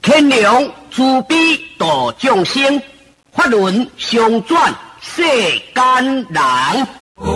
天良慈悲度众生，法轮相转世间人。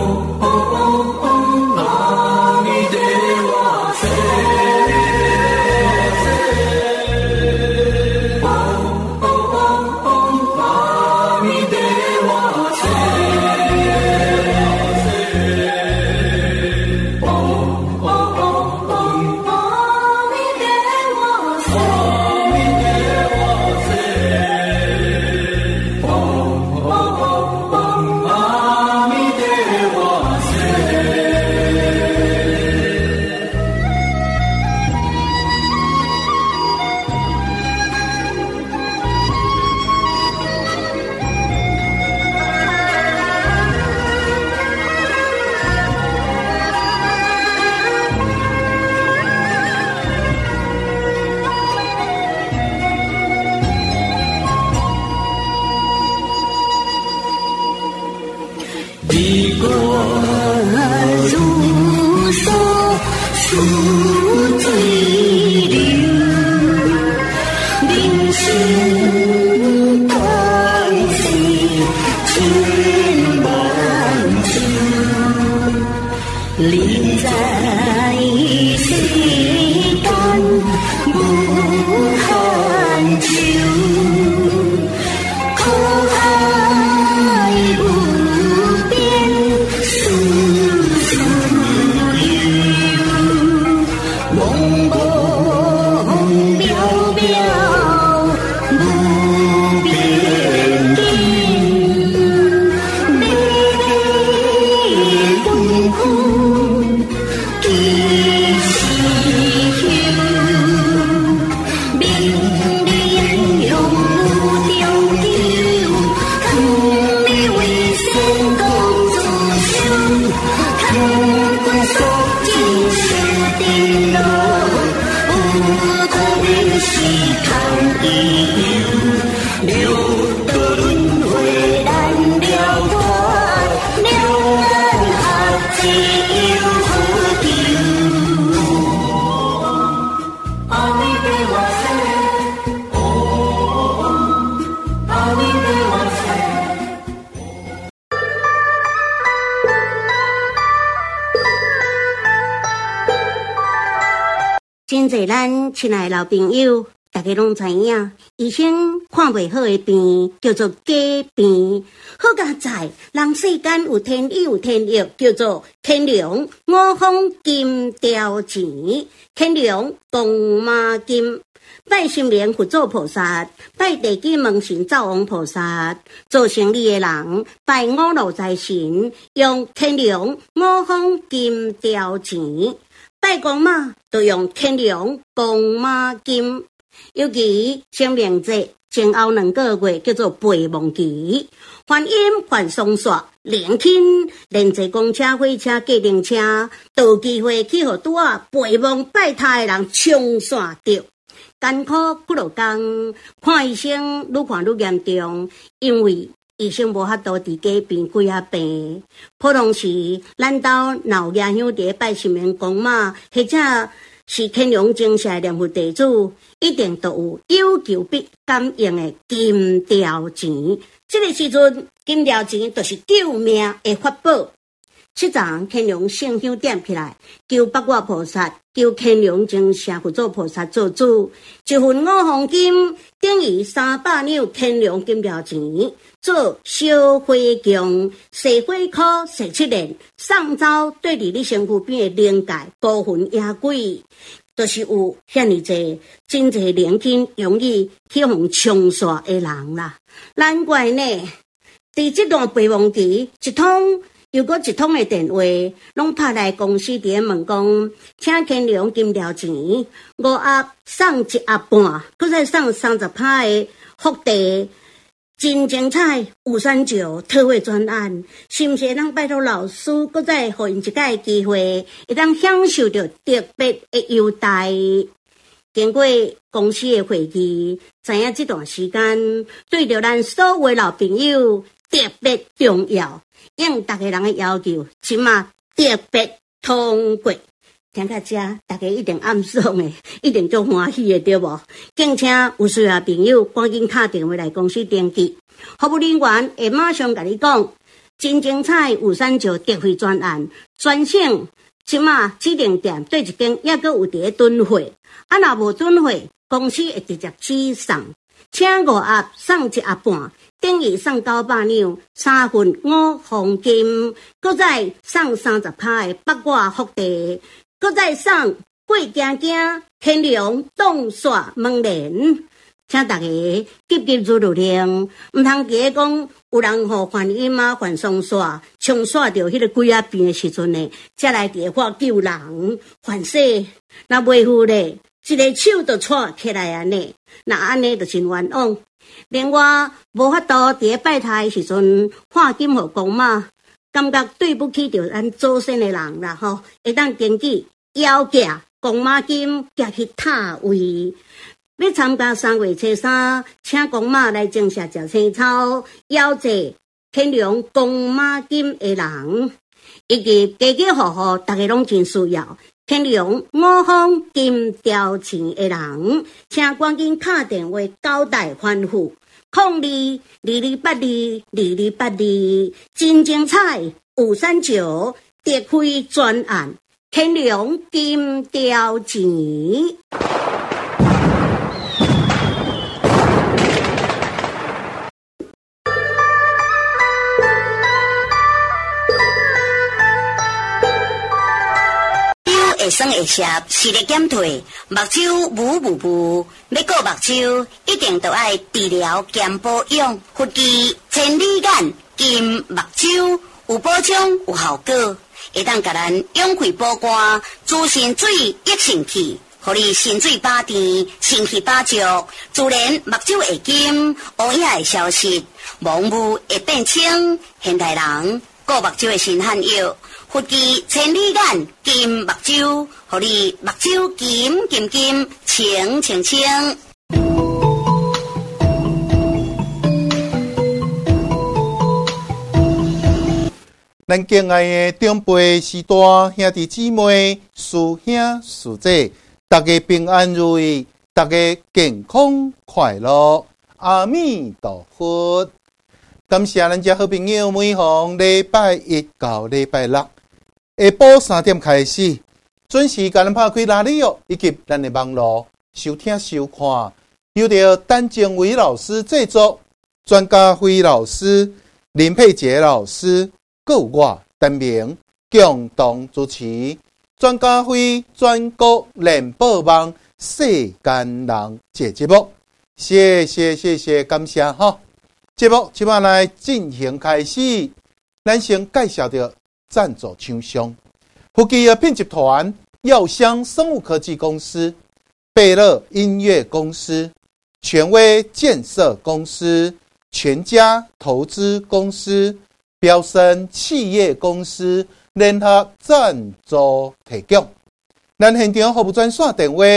真侪咱亲爱的老朋友，大家拢知影，医生看袂好的病叫做假病，好佳在人世间有天意有天意，叫做天良五方金条钱，天良公马金。拜心莲佛祖菩萨，拜地基门神灶王菩萨，做生意的人拜五路财神，用天良五方金条钱。拜公妈就用天良公妈金，尤其清明节前后2个月叫做备忘期，观音观松煞连轻连坐公车、火车、计程车，都有机会去互拄啊备忘拜他的人冲煞着。艰苦几落工，看医生愈看愈严重，因为医生无法度伫家病几啊病，普通时咱兜老爷兄弟拜神明公妈，或者是天良精舍念佛地主，一定都有有求必感应的金条钱。这个时阵，金条钱就是救命的法宝。七早天良圣香点起来，求八卦菩萨，求天良精舍佛祖菩萨做主，一份5方金等于300两天良金条钱，做烧火供，洗火烤，洗7年，送走对伫你身躯边的灵界、孤魂野鬼，就是有遐尼济真济灵金容易去互冲煞的人啦。难怪呢，伫这段备忘期一通又搁一通的电话，拢拍来公司伫咧问讲，请天良金条钱5盒送1盒半，搁再送30趴的福地，真精彩539特惠专案，是毋是能拜托老师，搁再互因一个机会，会当享受到特别的优待？经过公司的会议，知影这段时间对着咱所有的老朋友特别重要，应大家人的要求，即马特别通过。 听到这，大家一定暗爽的，一定足欢喜的，对无？敬请有需要朋友赶紧打电话来公司登记，服务人员会马上甲你讲，真精彩539特惠专案，专省即马指定店对一间抑阁有伫咧囤货，若无囤货，公司会直接起送，请5盒送1盒半。等于送900两，3份5黄金，搁再送30%的八卦福地，搁再送过行行天龙冻煞门帘，请大家急急如律令，毋通记咧讲有人互反音啊、反双煞，冲煞着迄个鬼仔病的时阵呢，才来电话救人，反说若袂赴咧，一个手就错起来安尼，那安尼就真冤枉。另外，无法度伫咧拜台的时阵换金互公妈，感觉对不起着咱祖先的人啦吼，会当登记要价公妈金寄去塔位。要参加3月初3，请公妈来种下食青草，要济天龙公妈金的人，以及家家户户大家拢真需要。天龙5方金条钱的人，请赶紧打电话交代吩咐，0222822282，真精彩539特惠专案，天龙金条钱。 会酸会涩，视力减退，目睭雾，要顾目睭，一定都爱治疗兼保养，福记千里眼金目睭有保养有效果，会当甲咱养气保肝，滋肾水益肾气，互你心水饱甜，肾气饱足，自然目睭会金，乌影会消失，盲目会变清，现代人顾目睭的新罕药。福记千里眼金目睭，互你目睭金，清。 咱敬爱的长辈、师大、兄弟姊妹、师兄师姐，大家平安如意，大家健康快乐，阿弥陀佛。感谢咱这好朋友，每逢礼拜1到礼拜6。下晡3点开始，准时甲咱拍开拉力以及咱的网络收听收看，由着陈建伟老师制作，专家辉老师、林佩杰老师，各有我陈明共同主持。专家辉全国联播网世间人这节目，谢谢，感谢哈。节目即马来进行开始，咱先介绍着赞助厂商：福记的品集团、耀香生物科技公司、贝乐音乐公司、权威建设公司、全家投资公司、标深企业公司联合赞助提供。咱现场服务专线电话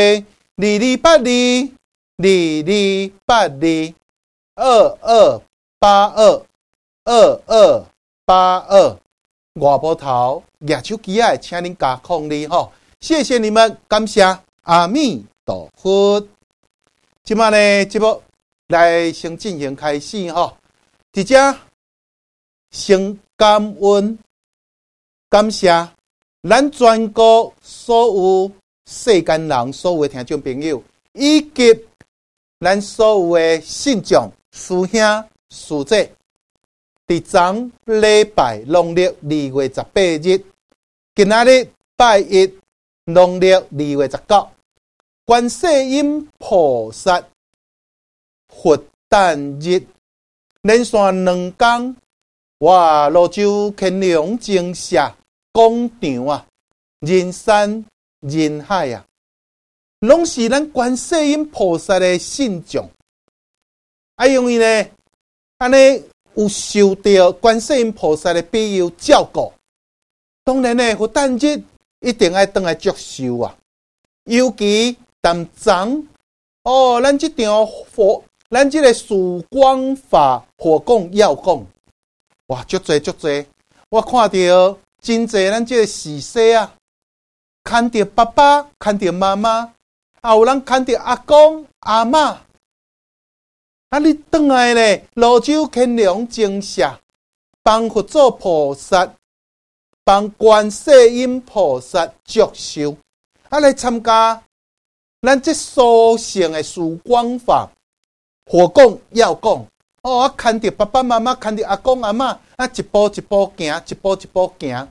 ：228222822282，外部头举手机啊，请恁加控你吼，谢谢你们，感谢阿弥陀佛。今晚呢节目来先进行开始吼，伫遮先感恩感谢咱全国所有世间人所有的听众朋友，以及咱所有的信众师兄师姐。伫昨礼拜农历2月18日，今仔日拜一农历2月19，观世音菩萨佛诞日，连续2天，我泸州乾隆精舍广场啊，人山人海啊，拢是咱观世音菩萨的信众，因为呢，安尼。有受到观世音菩萨的庇佑照顾，当然呢，佛诞日一定要回来祝寿啊！尤其咱昨咱这场咱这个曙光法火供要供，哇，足多！我看到真侪咱这个时势啊， 牵着爸爸，牵着妈妈，也有人牵着阿公阿嬷。啊，你转来咧，泸州乾隆精舍，帮佛祖菩萨，帮观世音菩萨祝寿，啊来参加咱这殊胜的时光法，何讲要讲？哦，啊，牵着爸爸妈妈，牵着阿公阿嬷，啊，一步一步行，一步一步行，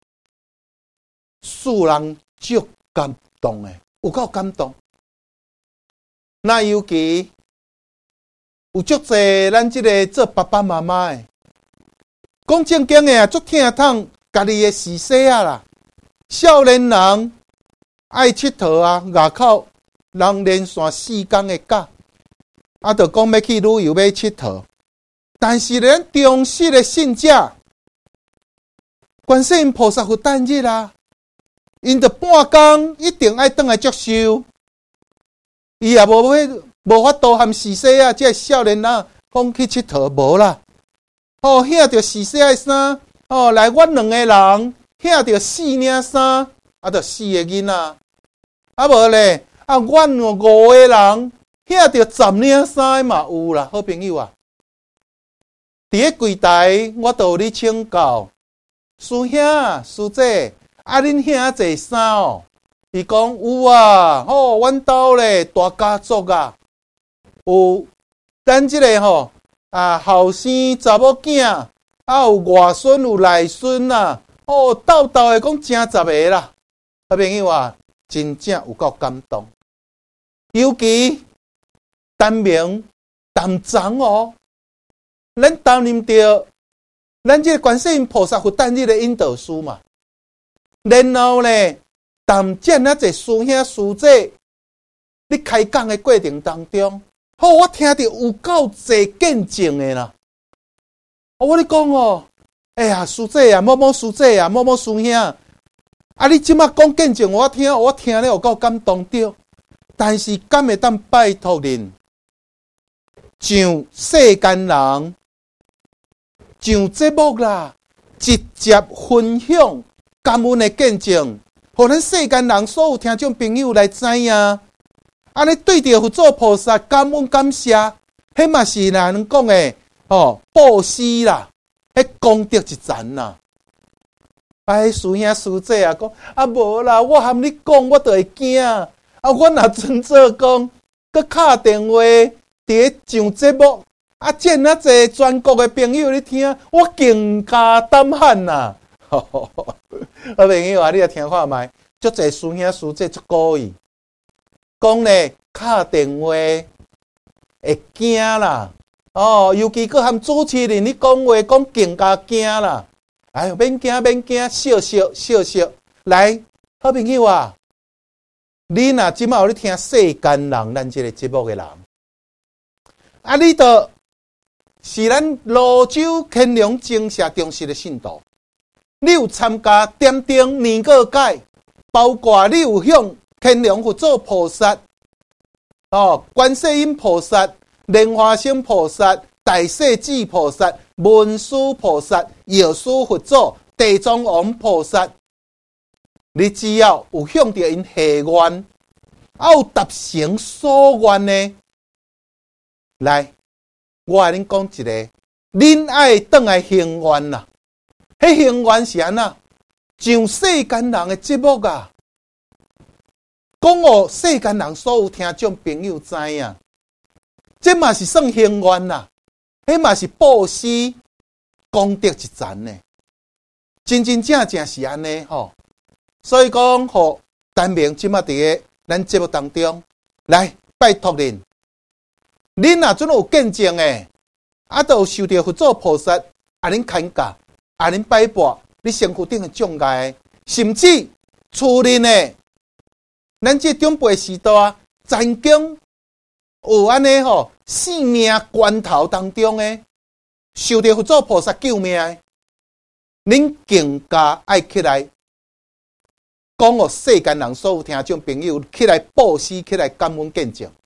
使人足感动的，有够感动。那尤其有足侪咱这个做爸爸妈妈的，讲正经的啊，足疼痛家己的事细啊啦。少年人爱佚佗啊，外口人连续4天的假。啊，就讲要去旅游，要佚佗，但是咱忠实的信者，观世音菩萨佛诞日啊，因着半工一定爱转来接受，伊也无法度含时势啊，这少年人讲去佚佗无啦。哦，遐着时势的衫，哦，来阮2个人，遐着4领衫，啊，着4个囡仔，啊无咧，啊，阮5个人。遐着10领衫嘛有啦，好朋友啊！伫咧柜台，我都有咧请教师兄、师姐，啊，恁遐济衫哦？伊讲有啊，吼，阮兜咧大家族啊，有咱即个吼后生查某囝，啊有外孙有内孙啊，哦，斗的讲正10个啦，好朋友啊，真正有够感动，尤其。单名担长哦，咱担任着咱这个观世音菩萨佛诞日的引导师嘛。然后咧，担正啊这师兄师姐，你开讲的过程当中，好，我听到有够侪见证的啦。我咧讲哦，哎呀，师姐啊，某某师姐啊，某某师兄，啊，你即马讲见证，我听了有够感动着。但是敢会当拜托恁？像世间人，上节目啦，直接分享感恩的见证，互咱世间人所有听众朋友来知影。安尼对着佛祖菩萨感恩感谢，迄嘛是人讲的哦，布施啦，迄功德一层啦。哎，师兄师姐啊，讲啊无啦，我含你讲，我就会惊。啊，我若准做讲，佮敲电话。伫咧上节目，啊，见啊侪全国的朋友咧听，我更加胆寒呐！好朋友啊，你来听看卖，足侪师兄师姐足故意，讲咧敲电话会惊啦，哦，尤其佮含主持人你讲话讲更加惊啦。哎呦，免惊，笑，来，好朋友啊，你若即马有咧听世间人咱这个节目的人。啊！你就是咱泸州乾隆精舍忠实的信徒，你有参加点灯年过解，包括你有向乾隆佛祖菩萨、哦，观世音菩萨、莲花生菩萨、大势至菩萨、文殊菩萨、药师佛祖、地藏王菩萨，你只要有向着因下愿，啊有达成所愿呢？来，我甲恁讲一个，恁爱转来行愿啦。迄行愿是安那？上世间人的节目啊，讲互世间人所有听众朋友知影，这嘛是算行愿啦。迄嘛是布施功德一层呢。真正是安尼吼。所以讲，互单明即马伫个咱节目当中，来拜托恁。恁若准有见证诶，啊，都有受到佛祖菩萨啊，恁牵挂，啊，恁摆布，你身躯顶诶障碍，甚至厝内诶，咱这长辈时代啊，曾经有安尼吼，性命关头当中诶，受到佛祖菩萨救命诶，恁更加爱起来，讲互世间人所有听众朋友起来布施，起来感恩见证。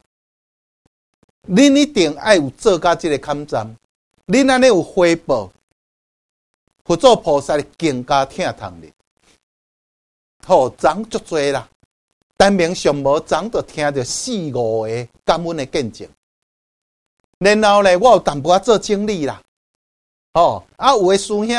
恁一定爱有做甲这个坎站，恁安尼有回报，佛祖菩萨更加疼痛你。 昨足多啦，单名上无昨就听到4、5个感恩的见证。然后咧，我有淡薄仔做整理啦。有的师兄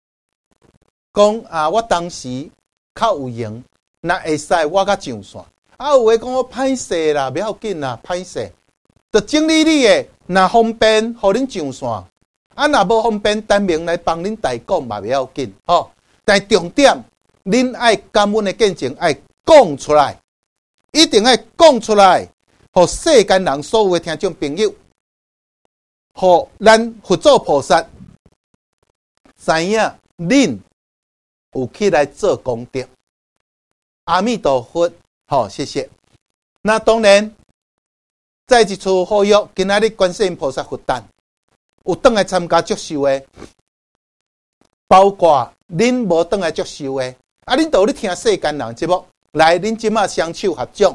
讲我当时较有闲，若会使我甲上线。有的讲我歹势啦，不要紧啦，歹势。就整理你的，若方便，互恁上线。若无方便，单名来帮恁代讲嘛，不要紧。但重点，恁爱感恩的见证爱讲出来，一定爱讲出来，互世间人所有的听众朋友，互咱佛祖菩萨知影恁有起来做功德。阿弥陀佛，谢谢。那当然，再一次呼吁，今仔日观世音菩萨佛诞有转来参加祝寿的，包括恁无转来祝寿的，恁都咧听世间人节目，来恁即马双手合掌，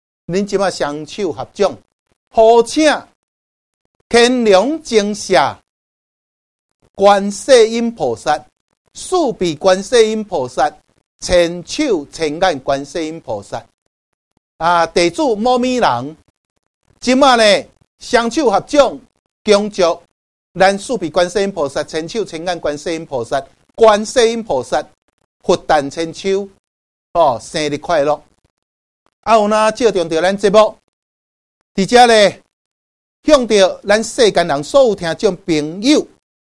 呼请乾隆净舍观世音菩萨、四臂观世音菩萨、千手千眼观世音菩萨。地主某米人，即马呢双手合掌，恭祝咱四臂观世音菩萨、千手千眼观世音菩萨、观世音菩萨佛诞千秋，生日快乐！有呢，借重着咱节目，伫遮咧向着咱世间人所有听众朋友，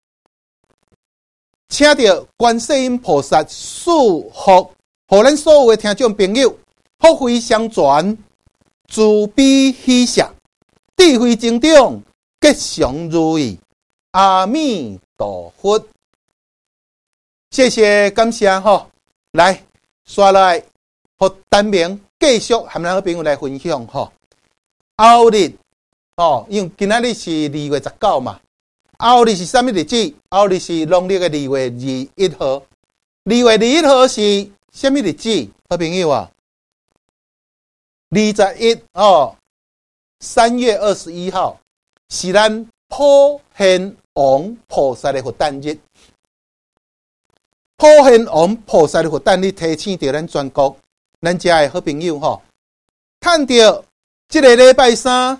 请着观世音菩萨祝福，互咱所有的听众朋友福慧相传，慈悲喜舍，智慧增长，吉祥如意。阿弥陀佛，谢谢感谢来，刷来，互单名继续和咱好朋友来分享后日因为今仔日是2月19嘛，后日是什么日子？后日是农历的2月21号。2月21号是什么日子？好朋友21 3月21号是咱普贤王菩萨的佛诞日。普贤王菩萨的佛诞日提醒着咱全国咱遮的好朋友趁着这个礼拜三，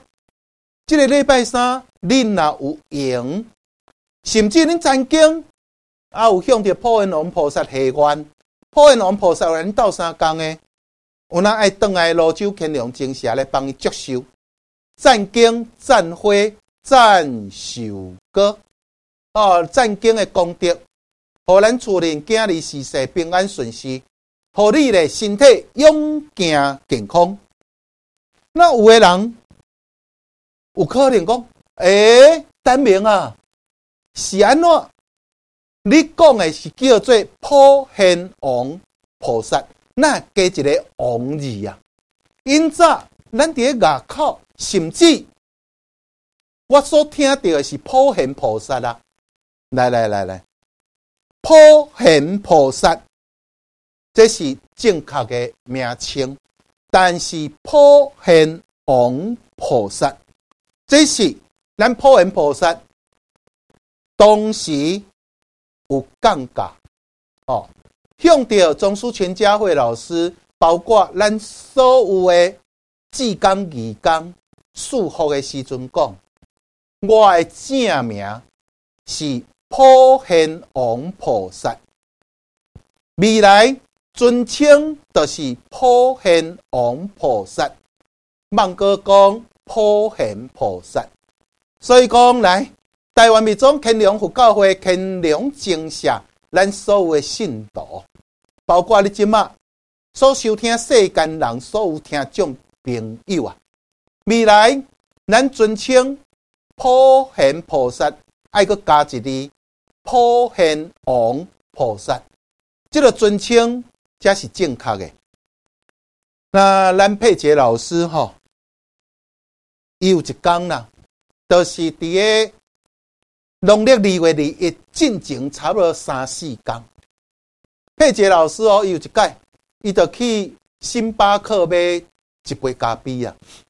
恁若有闲，甚至恁曾经有向着普贤王菩萨祈愿，普贤王菩萨有咱斗相共的，有哪爱转来泸州乾隆净舍来帮伊祝寿、赞经、赞花、赞寿歌，赞经的功德，互咱厝人囝儿事事平安顺遂，互你的身体勇健健康。那有的人有可能讲，单名是安怎？你讲的是叫做普贤王菩萨，那加一个王字因早咱伫咧外口，甚至我所听到的是普贤菩萨啦。来，普贤菩萨，这是正确的名称，但是普贤王菩萨，这是咱普贤菩萨当时有降价向着宗师全家会老师，包括咱所有的志工义工祝福的时阵讲，我的正名是普贤王菩萨，未来尊称就是普贤王菩萨，芒果讲普贤菩萨。所以讲来，台湾密宗乾隆佛教会乾隆净舍，咱所有的信徒，包括你即马所收听世间人所有听众朋友未来咱尊称普贤菩萨，爱搁加一字普贤王菩萨，这个尊称才是正确的。那咱佩杰老师伊有一天啦，就是伫个农历2月21进前差不多3、4天。佩杰老师伊有一届，伊就去星巴克买一杯咖啡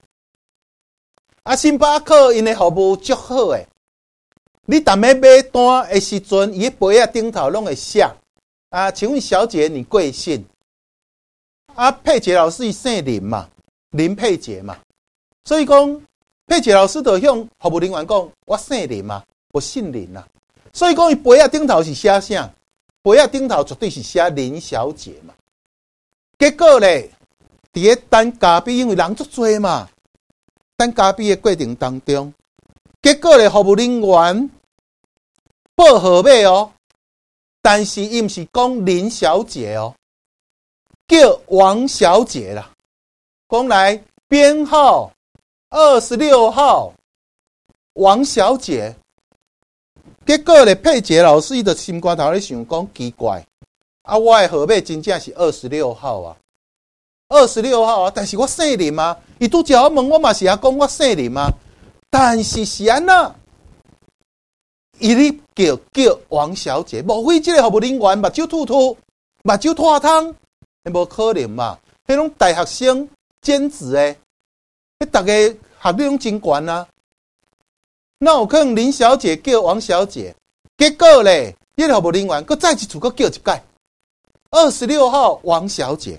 星巴克因的服务足好诶，你逐摆买单的时阵，伊杯顶头拢会写请问小姐你贵姓？ 啊，佩杰老师伊姓林嘛，林佩杰嘛，所以讲佩杰老师就向服务人员讲，我姓林嘛，我姓林啊。所以讲伊杯仔顶头是写啥？杯仔顶头绝对是写林小姐嘛。结果咧，伫个等咖啡，因为人足多嘛，等咖啡的过程当中，结果咧，服务人员报号码哦，但是伊毋是讲林小姐哦，叫王小姐啦。讲来编号26号王小姐。结果咧，佩杰老师伊就心肝头咧想讲奇怪，啊，我的号码真正是26号啊，26号啊，但是我姓林啊，伊拄则我问我嘛是啊讲我姓林啊，但是是安那，伊咧叫王小姐，无非即个服务人员目睭突突，目睭脱汤，无可能嘛，迄种大学生兼职诶，迄逐个学历拢真悬啊。那有可能林小姐叫王小姐，结果咧，迄个服务人员搁再一次搁叫一届，26号王小姐。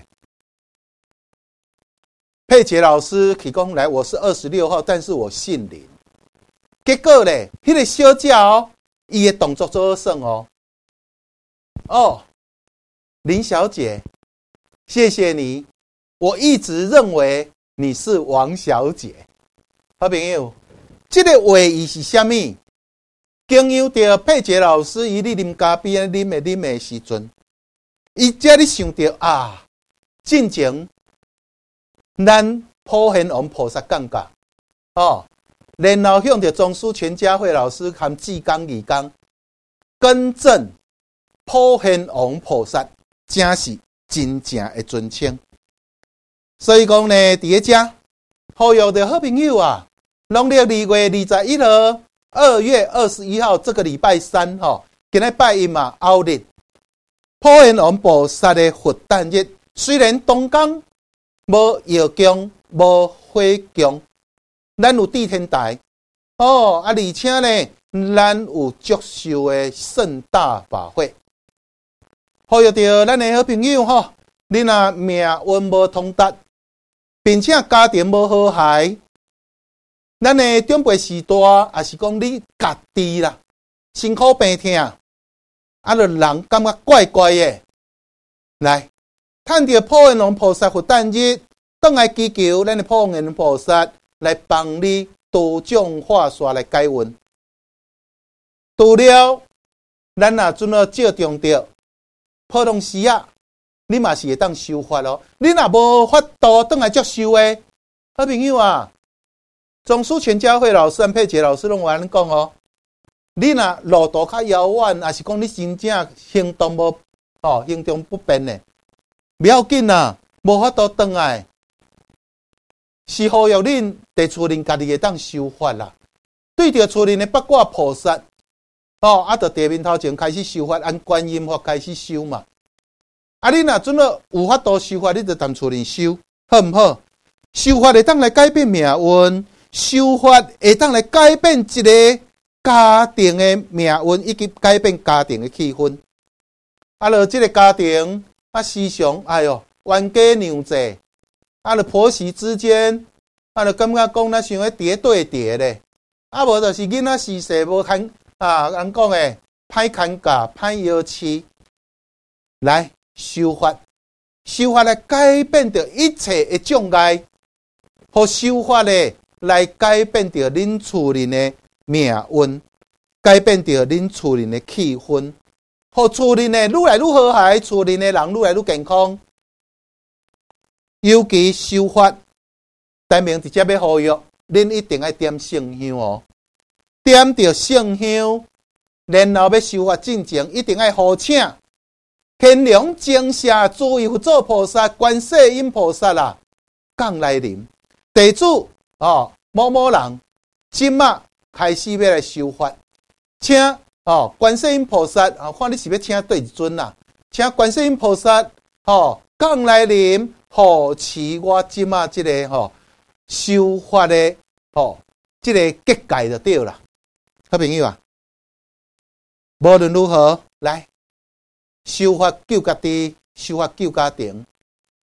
佩杰老师提供来，我是26号，但是我姓林。结果咧，迄个小姐哦，伊的动作做甚哦？哦，林小姐，谢谢你，我一直认为你是王小姐。好朋友。这个话意是啥物？经由着佩杰老师伊咧啉咖啡啉的时阵，伊才咧想到啊，进前咱普贤王菩萨讲噶哦，然后向着宗师全家会老师含志刚义刚更正普贤王菩萨，真是真正的尊称。所以讲呢，伫个遮呼吁的好朋友啊。农历2月21号，2月21号这个礼拜三吼，今日拜一嘛，后日普贤王菩萨的佛诞日，虽然东港无药供，无火供，咱有地天台哦，而且呢，咱有祝寿的盛大法会，呼吁着咱的好朋友吼，你若命运无通达，并且家庭无和谐。咱的长辈时代，也是讲你家己啦，辛苦病痛，啊，就人感觉怪怪的。来，趁着普贤王菩萨佛诞日，转来祈求咱的普贤菩萨来帮你多种化煞来解运。除了咱若准要照中着普通时啊，你嘛是会当修法咯。你若无法度转来接受的，好朋友啊。宗师全家会老师和佩杰老师拢有安尼讲哦，你若路途较遥远，还是讲你真正行动无行动不便的，不要紧啦，无法度转来，是呼吁恁地厝人家己会当修法啦。对着厝人的八卦菩萨，就地面头前开始修法，按观音法开始修嘛。啊，你若准要有法度修法，你就踮厝人修，好唔好？修法会当来改变命运。修法会当来改变一个家庭的命运，以及改变家庭的气氛。啊，落这个家庭啊，时常冤家娘债，啊，落婆媳之间，啊，就感觉讲咱想要叠对叠咧，啊，无就是囡仔时势无看人讲诶，歹看教，歹摇饲。来修法来改变着一切的障碍，互修法咧。来改变着恁厝人的命运，改变着恁厝人的气氛，互厝人的愈来愈和谐，厝人的人愈来愈健康。尤其修法，台明直接要呼吁，恁一定要点圣香哦，点着圣香，然后要修法进前，一定要呼请天龙精舍诸位佛祖菩萨、观世音菩萨啦，降来临地主。某某人今仔开始要来修法，请观世音菩萨看你是要请对一尊啦，请观世音菩萨降来临，护持我今仔这个修法的这个结界就对啦，好朋友啊，无论如何来修法救家己，修法救家庭，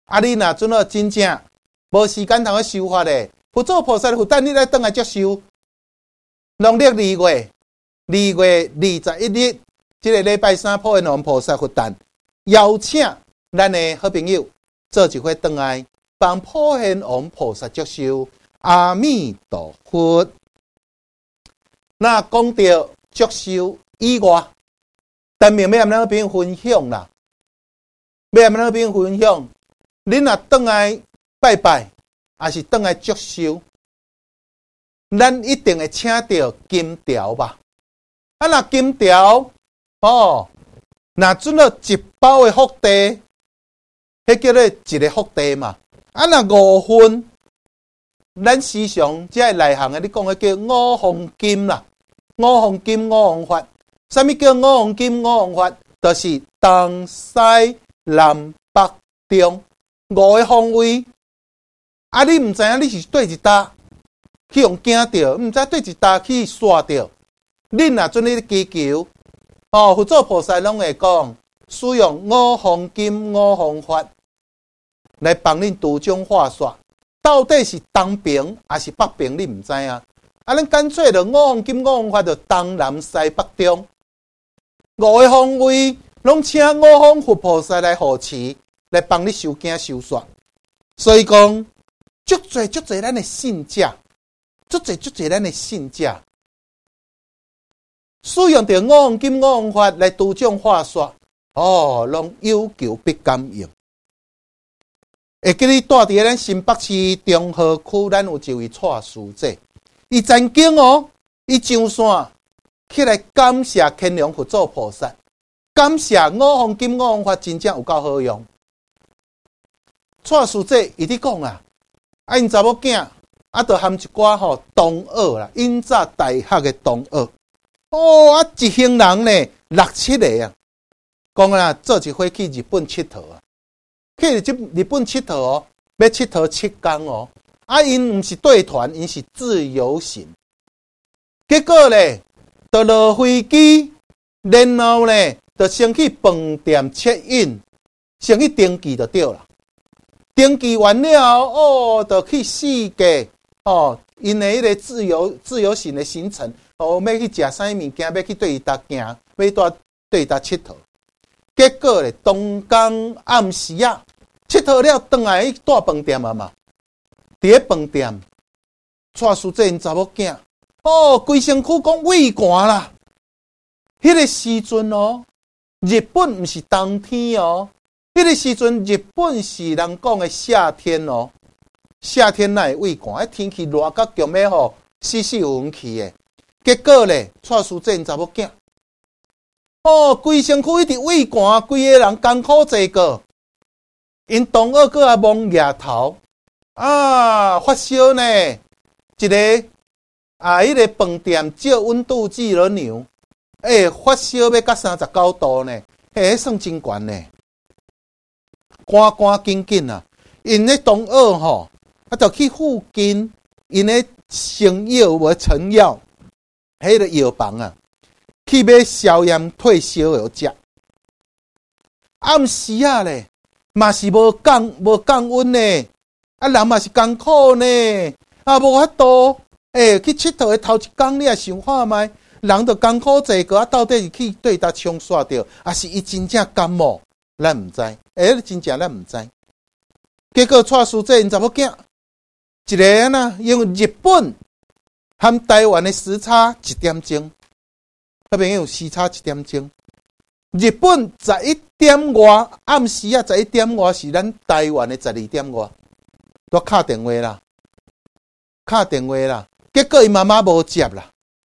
啊，你若准了真正无时间通去修法的，佛祖菩萨佛等你来转来接受。农历2月21日，这个礼拜3，普贤王菩萨佛诞邀请咱的好朋友做一回转来，帮普贤王菩萨接受。阿弥陀佛。那讲到接受以外，但命要咱好朋友分享啦，要咱好朋友分享。恁若转来拜拜，还是转来接受，咱一定会请到金条吧？啊，那金条若准了一包的福地，迄叫做一个福地嘛。啊，若5分，咱时常即个内行的，你讲的叫5黄金啦，5黄金5黄法。啥物叫5黄金5黄法？就是东西南北中5个方位。啊，你毋知影你是对一搭去用惊着，毋知对一搭去刷着。恁若准你祈求，佛祖菩萨拢会讲，使用5黄金5黄法来帮恁度众化煞。到底是东平还是北平？你毋知影。啊，咱干脆就5黄金5黄法，就东南西北中5个方位，拢请5方佛菩萨来护持，来帮你收惊收煞。所以讲，足侪咱的信者，足侪咱的信者，使用着5黄金5黄法来度众化煞，拢有求必感应。会记你住伫咱新北市中和区，咱有一位蔡师姐，伊曾经伊上山起来感谢天龙佛祖菩萨，感谢5黄金5黄法真正有够好用。蔡师姐伊伫讲啊，因查某囝著含一寡同学啦，因早大学的同学，一行人呢6、7个啊，讲啦做一回去日本佚佗啊。去日本佚佗要佚佗7天因毋是队团，因是自由行。结果咧，就落飞机，然后咧，就先去饭店 check in， 先去登记就对啦。登记完了后，就去四界因的迄个自由行的行程，要去食啥物件，要去对伊搭行，要对伊搭佚佗。结果咧，当天暗时啊，佚佗了，转来去住饭店嘛。伫咧饭店，蔡师姐因查某囝，规身躯讲畏寒啦。迄个时阵日本毋是冬天迄个时阵日本是人讲的夏天夏天哪会畏寒？天气热到强要死魂去的。结果咧，蔡师姐因查某囝。规身躯一直畏寒，规个人艰苦坐过。因同学搁摸额头发烧呢。一个迄个饭店照温度计了量，发烧要到39度呢，算真悬呢。赶紧啊！因咧同学就去附近因咧成药无成药，迄个药房啊。去买消炎退烧药食，暗时啊咧，嘛是无降温呢，人嘛是艰苦呢，无法度，去佚佗的头一天，你也想看觅，人就艰苦坐过，到底是去对搭冲煞着，还是伊真正感冒，咱毋知，真正咱毋知。结果蔡师姐因查某囝，一个因为日本和台湾的时差1点钟。好朋友时差1点钟，日本11点外，暗时11点外是咱台湾的12点外，都敲电话啦，结果伊妈妈无接啦，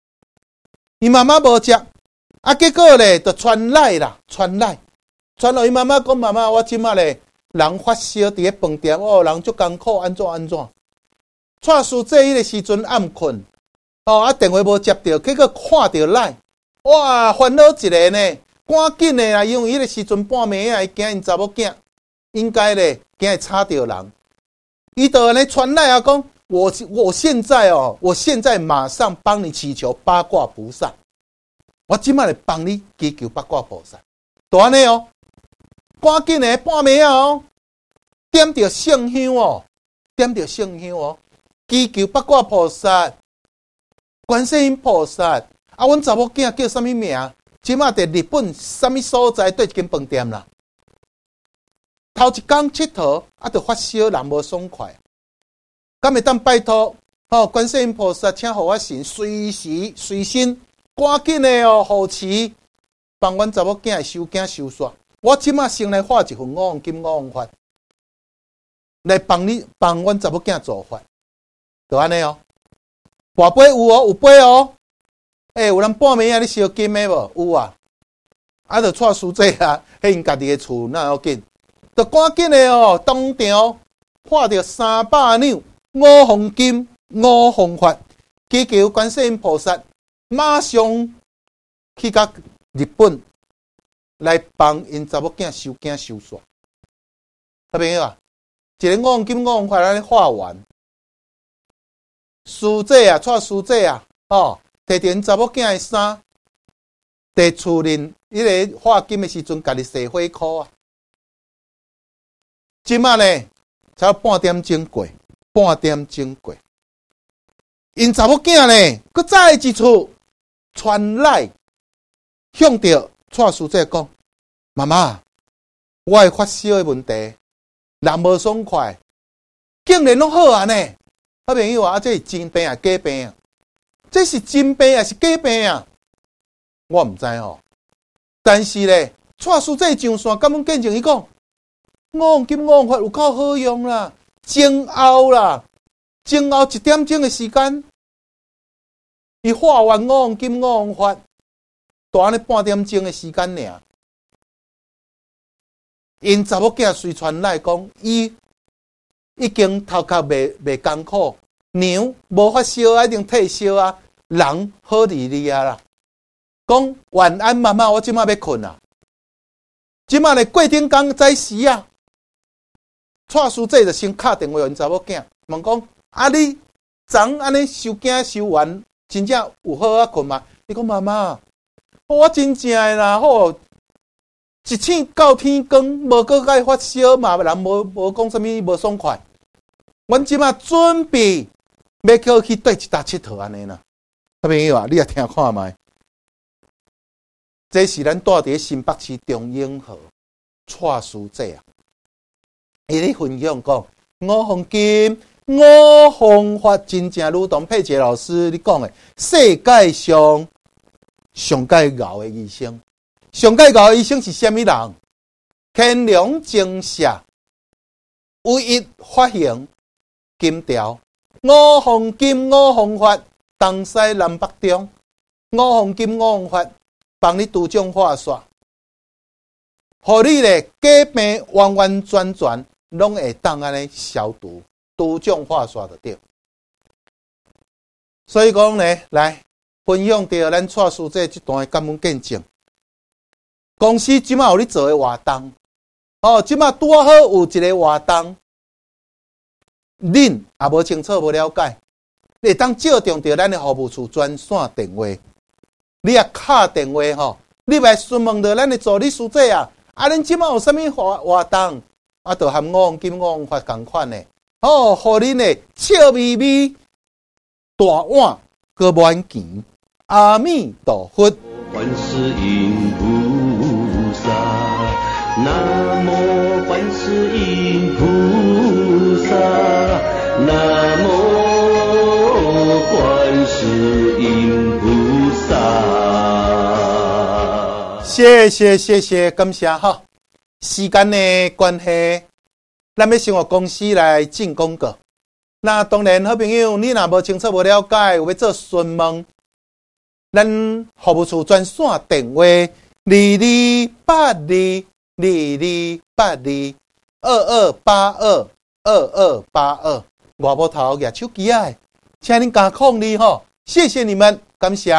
结果咧就传来伊妈妈讲妈妈，我即马咧人发烧伫咧饭店，人足艰苦，安怎？蔡师姐迄个时阵暗困，电话无接到，结果看到来。哇，烦恼一个呢，赶紧的啦！因为迄个时阵半暝啊，伊惊因查某囝，应该咧惊会吵到人。伊就安尼传来讲，我现在马上帮你祈求八卦菩萨，我即摆来帮你祈求八卦菩萨。就安尼赶紧的半暝啊点着圣香哦，点着圣香哦，祈求八卦菩萨、观世音菩萨。啊，阮查某囝叫啥物名？即马伫日本啥物所在对一间饭店啦。头一工佚佗，啊，就发烧，人无爽快。敢会当拜托观世音菩萨，请互我神随时随身，赶紧的哦，护持，帮阮查某囝收惊收煞。我即马先来画一份5王金5王法，来帮阮查某囝做法，就安尼哦。跋杯有哦，有杯哦。有人半暝啊，你烧金的无？有啊。啊，就带书记啊，迄因家己的厝，哪要紧？就赶紧的哦，当场画着300两5王金5王法，祈求观世音菩萨马上去到日本来帮因查某囝收惊收煞。小朋友啊，一个5王金5王法安尼画完，书记啊，带书记啊，摕着因查某囝的衫，伫厝恁迄个画金的时阵，家己洗火裤啊。即马呢，才半点钟过，因查某囝呢，搁再一次传来，向着蔡书记讲：“妈妈，我会发烧的问题，人无爽快，竟然拢好啊呢！小朋友啊，这是真病啊，假病啊？这是真病还是假病啊？我唔知吼。但是咧，蔡书记上线，甲阮见证伊讲。”5王金5王法有够好用啦！前后1点钟的时间，伊画完5王金5王法，大安尼半点钟的时间尔。因查某囝随传来讲，伊已经头壳袂艰苦，娘无发烧啊，一定退烧啊，人好哩哩啊啦。讲晚安，妈妈，我即马要困啊。即马咧过顶工早时啊。蔡书记就先敲电话给因查某囝，问讲：啊，你昨安尼收惊收完，真正有好啊困吗？伊讲：妈妈，我真正的啦，一醒到天光，无搁该发烧嘛，人无讲啥物无爽快。阮即马准备要叫去对一搭佚佗安尼啦。小朋友啊，你也听看觅，这是咱住伫新北市中永和蔡书记啊。伊咧分享讲5王金5王法，真正如同佩杰老师你讲的，世界上上介牛的医生，上介牛的医生是虾米人？乾隆正下唯一发行金条5王金5王法，东西南北中5王金5王法，帮你拄种化煞，互你咧假病完完全全。拢会当安尼消毒，拄种化煞就对。所以讲呢，来分享到咱蔡书记这段感恩见证。公司即马有咧做诶活动，即马拄好有一个活动，恁也无清楚无了解，会当照中到咱诶服务处专线电话，你也敲电话你来询问到咱诶助理书记啊，恁即马有啥物活动？啊，就含5王金5王法同款的，互恁的笑眯眯大碗个满钱，阿弥陀佛。 观世音菩萨，南无观世音菩萨，南无观世音菩萨。 谢谢，感谢哈。时间的关系，咱要生活公司来进广告。那当然，好朋友，你若无清楚、无了解，有要做询问，咱服务处专线电话22822282，外部头举手机啊，请恁加控吼，谢谢你们，感谢。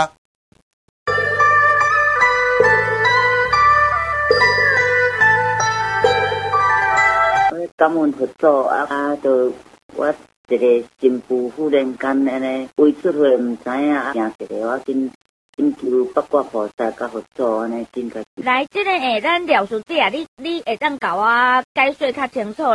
感恩佛祖就我一个新妇忽然间安尼胃出血，唔知影惊一个，我真求八卦菩萨甲佛祖安尼真个。 来，这个咱廖书记啊，你会当甲我解说较清楚咧？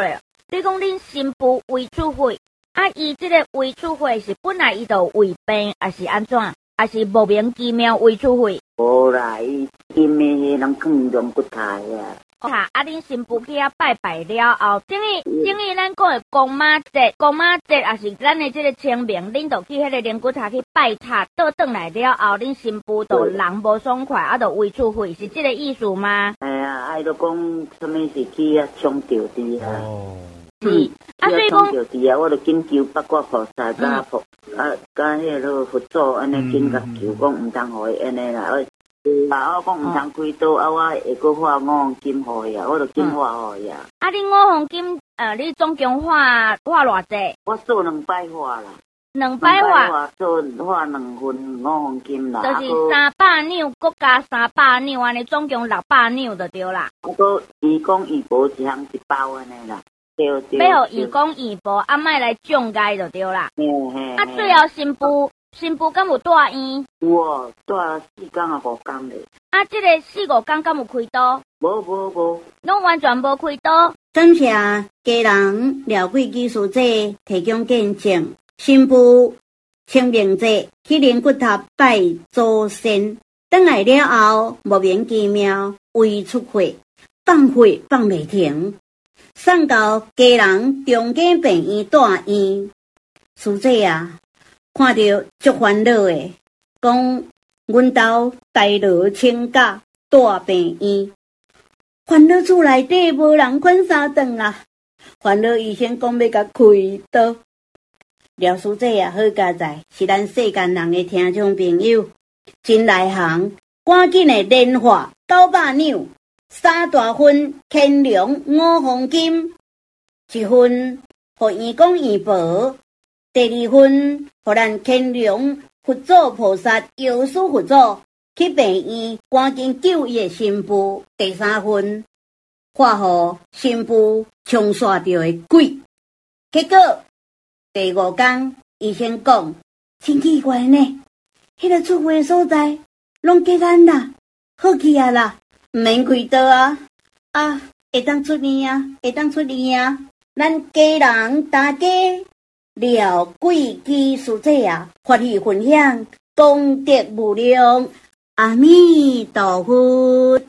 你讲恁新妇胃出血，伊即个胃出血是本来伊就胃病，还是安怎？还是莫名其妙胃出血？ 无啦，伊金的迄人放龙骨头呀。 恁新妇去遐拜拜了后，等于咱讲的公妈节，也是咱的即个清明，恁就去迄个灵骨塔去拜塔，倒转来了后，恁新妇就人无爽快，就胃出血，是即个意思吗？ 哎呀，就讲什么是去遐冲着滴啊？ 是，所以讲冲着滴啊，我就紧求八卦菩萨甲迄个佛祖安尼紧甲求，讲毋通互伊安尼啦。我讲毋通开刀，我会搁画5黄金互伊啊，我就紧画互伊啊。 恁5黄金，你总共画偌济？ 我做2摆画啦。 2摆画， 做画2份5黄金啦。 就是300两，搁加300两，安尼总共600两就对啦。 搁义工义薄一项1包安尼啦。对。 要互义工义薄，莫来降价就对啦。最后新妇敢有住院？ 有，住4天啊5天咧。 即个4、5天敢有开刀？ 无， 拢完全无开刀。 感谢家人廖桂技术者提供见证。新妇清明节去灵骨塔拜祖先，回来了后莫名其妙胃出血，放血放袂停，送到家人中间病院住院。师姐啊，看到足烦恼的，讲阮兜带落请假住病院，烦恼厝内底无人款3顿啦，烦恼医生讲要甲开刀。廖师姐啊，好佳哉，是咱世间人的听众朋友，真内行，赶紧的连画900两，3大份乾隆5黄金，1份互义工义薄，第2份互咱乾隆佛祖菩萨药师佛祖去病院赶紧救伊的新妇，第3份画互新妇冲刷掉的鬼，结果。第5天，医生讲，真奇怪呢，迄个出血所在拢结案啦，好去啊啦，毋免开刀啊，会当出院啊，咱家人大家廖贵基师姐啊，发起分享，功德无量，阿弥陀佛。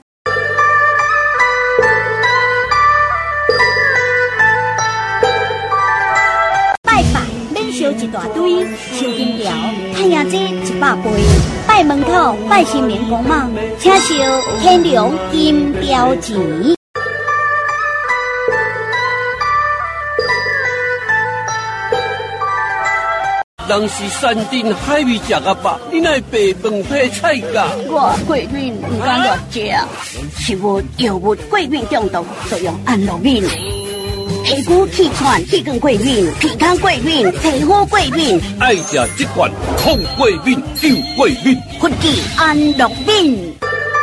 烧一大堆，烧金条，太阳节100杯，拜门口，拜新年公嘛，请烧天龙金雕钱。 人是山珍海味食啊饱，你奈白饭配菜价？ 我过敏唔敢乱食，食物药物过敏中毒，就用安乐敏。皮肤气喘、气管过敏、皮肤过敏、皮肤过敏， 爱食这款抗过敏、救过敏， 福记安乐敏。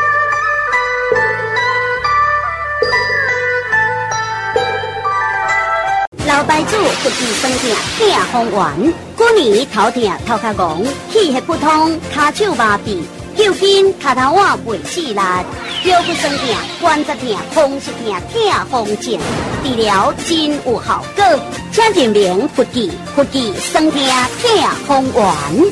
老牌子福记酸痛痛风丸，古年头痛头壳戆，气血不通，骹手麻痹。救筋脚头腕袂死力，腰骨酸痛、关节痛、风湿痛、痛风症，治疗真有效果。请认明福记酸痛痛风丸。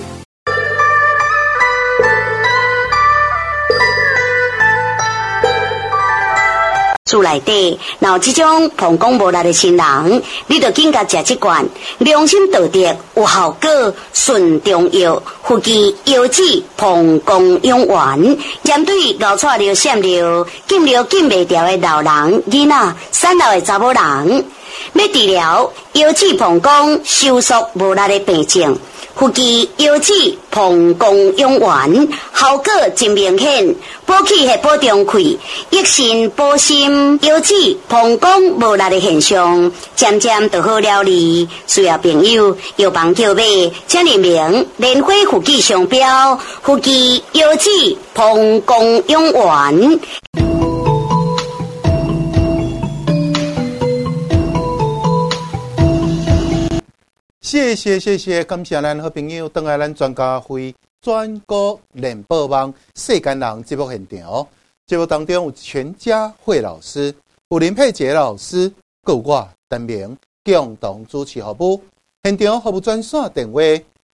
厝内底，若有这种膀胱无力的亲人，你就紧甲食这罐，良心道德有效果，顺中药，福记药脂膀胱养丸，针对熬错尿、闪尿、禁尿禁袂掉的老人、囡仔、产老的查某人，要治疗腰脂膀胱收缩无力的病症。福记腰脂膀胱养丸效果真明显，补气血、保中气、益肾保心，腰脂膀胱无力的现象渐渐就好了哩。需要朋友有帮叫买，请认明莲花福记商标，福记腰脂膀胱养丸。 谢谢，感谢咱好朋友登来咱专家会转国联播网世间人节目现场。节目当中有全家慧老师、有林佩杰老师，还有我陈明共同主持服务。现场服务专线电话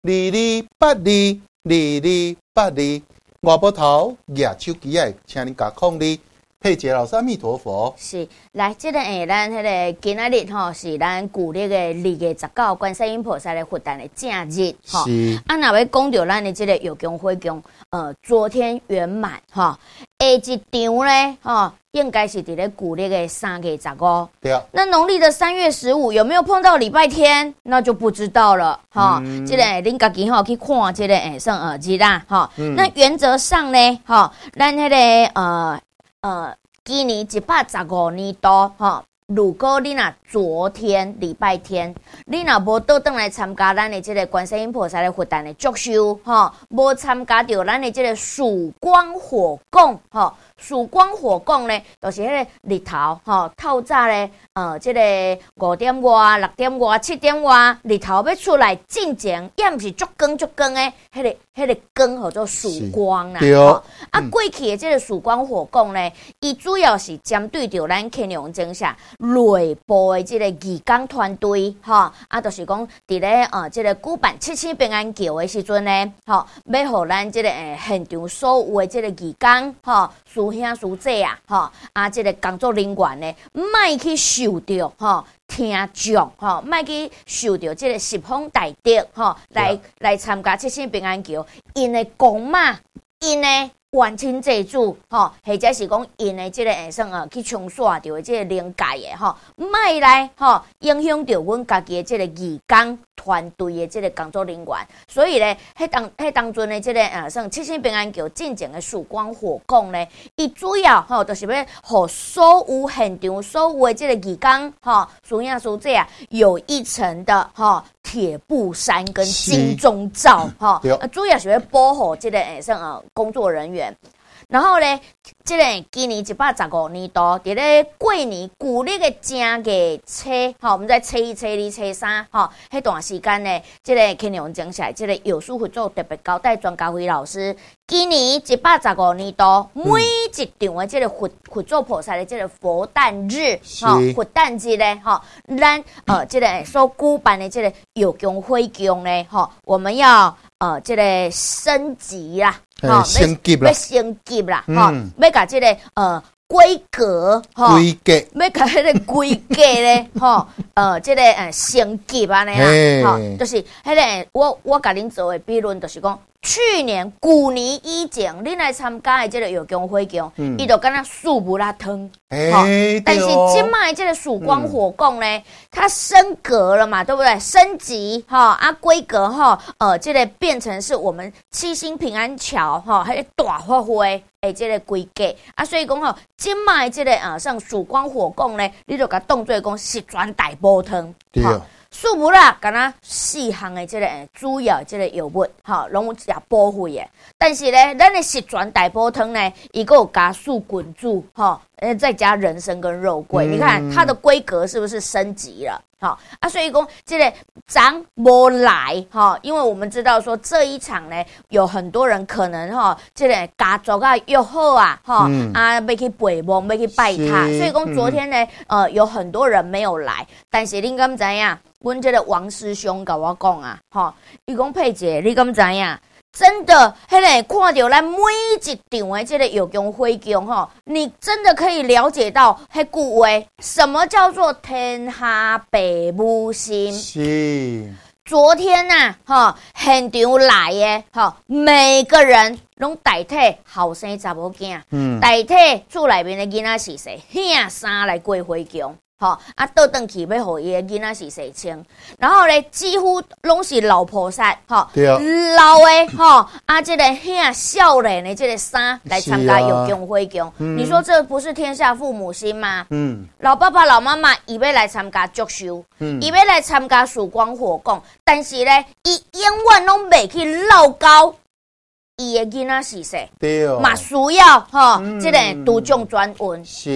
22822282，外部头举手机的，请您甲控你。佩姐老师，阿弥陀佛。 是，来，这个咱迄个今仔日吼是咱旧历的2月19，观世音菩萨的佛诞的正日吼。 是。 啊，若要讲到咱的这个药供会供，昨天圆满哈，下一场咧吼，应该是伫咧旧历的3月15。 对啊。 那农历的3月15有没有碰到礼拜天？那就不知道了哈。这个恁家己吼去看这个算日啦哈。那原则上呢，哈，咱迄个今年115年度哈，如果你若昨天礼拜天，你若无倒转来参加咱的这个观世音菩萨的佛诞的祝寿哈，无参加到咱的这个曙光火供哈，曙光火供呢，就是迄个日头哈，透早咧这个5点外、6点外、7点外，日头要出来进前，也毋是足光的，迄个光叫做曙光啦。 对啊，过去的这个曙光火供呢，伊主要是针对着咱乾隆正下内部的这个义工团队，哈，啊，就是讲伫咧这个举办七星平安桥的时阵呢，哈，要互咱这个现场所有的这个义工，哈，师兄师姐啊，哈，啊，这个工作人员呢，莫去受到哈。听众吼，莫去受到这个十方大德吼，来参加七星平安桥，因的公妈，因的万亲祭祖吼，或者是讲因的这个算去冲刷掉的这个灵界的吼，莫来吼影响到阮家己的这个义工团队的这个工作人员，所以咧，迄当阵的这个算七星平安桥进前的曙光火供咧，伊主要吼就是要互所有现场所有的这个义工吼，师兄师姐啊，有一层的吼铁布衫跟金钟罩哈，主要是要保护这个算工作人员。然后呢，这个今年115年度，伫咧过年旧历的正月初，哈，我们在初1、初2、初3，哈，迄段时间呢，这个乾隆正下，这个有书佛祖特别交代专家会老师，今年115年度每一场的这个佛祖菩萨的这个佛诞日，哈，佛诞日呢，哈，咱这个所举办的这个药供会供呢，哈，我们要这个升级啦。 升级啦， 要升级啦，哈，要甲这个规格，哈， 规格， 要甲迄个规格咧，哈，这个升级安尼啊，哈，就是迄个我甲恁做的比论，就是讲。去年旧年以前，恁来参加的这个药供会供，伊就敢若素不拉汤，但是今麦这个曙光火供呢，它升格了嘛，对不对？升级哈啊，规格哈，这个变成是我们七星平安桥哈，还有大发挥诶，这个规格啊，所以讲吼，今麦这个像曙光火供呢，你就甲当做讲十全大补汤， 对。 素不啦，敢若4项的这个主要这个药物，哈，拢有食保护的。但是呢，咱的十全大补汤呢，伊个有加素滚珠，哈，再加人参跟肉桂，你看它的规格是不是升级了？好啊，所以讲这个长无来哈，因为我们知道说这一场呢，有很多人可能哈，这个家族啊约好啊哈，啊要去拜墓，要去拜他，所以讲昨天呢，有很多人没有来，但是恁敢知影？阮这个王师兄甲我讲啊，哈，伊讲佩姐，你敢知影？真的，迄个看到咱每一场的这个药供会供吼，你真的可以了解到迄句话，什么叫做天下父母心？ 是。 昨天呐，哈，现场来的，哈，每个人拢代替后生查某囝，代替厝内面的囡仔是谁，兄衫来过会供。好啊，倒转去要互伊的囡仔是洗清，然后咧几乎拢是老菩萨，哈，老的哈啊，这个遐少年的这个衫来参加药供会供，你说这不是天下父母心吗？老爸爸老妈妈伊要来参加祝寿，伊要来参加曙光火供，但是咧伊永远拢袂去唠高伊的囡仔是谁， 对哦， 嘛需要哈，这个独种专运是。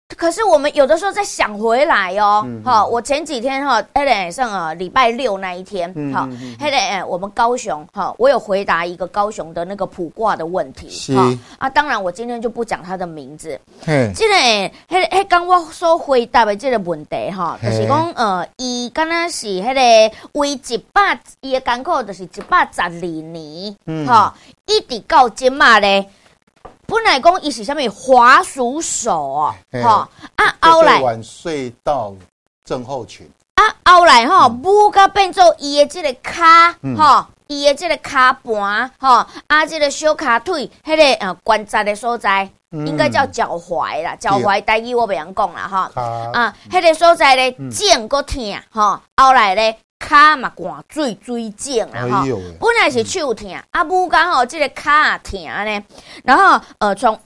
可是我们有的时候再想回来哦，我前几天上礼拜六那一天，我们高雄我有回答一个高雄的那个卜卦的问题，当然我今天就不讲他的名字，这个刚我所回答的这个问题就是讲伊敢若是迄个为伊的艰苦就是112年，一直到今嘛咧。本来讲伊是啥物滑鼠手哦，后来晚睡到症候群， 后来母甲变做伊的这个骹，伊的这个骹盘，这个小骹腿，迄个关节的所在，应该叫脚踝啦，脚踝台语我袂晓讲啦，迄个所在咧颈个痛，后来咧。骹嘛寒水肿啦本来是手痛，母讲这个骹痛呢，然后从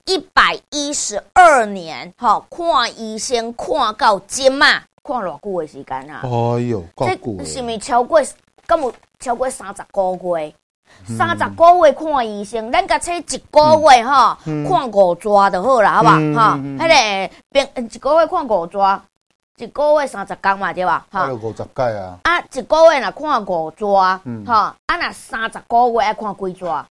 112年看医生看到今嘛，看偌久的时间这是咪超过敢有超过30个月？30个月看医生，咱甲切1个月看5抓就好啦，好吧？迄个1个月看5抓。1个月30天嘛，对吧？ 有50届啊。 1个月若看5抓，若30个月爱看几抓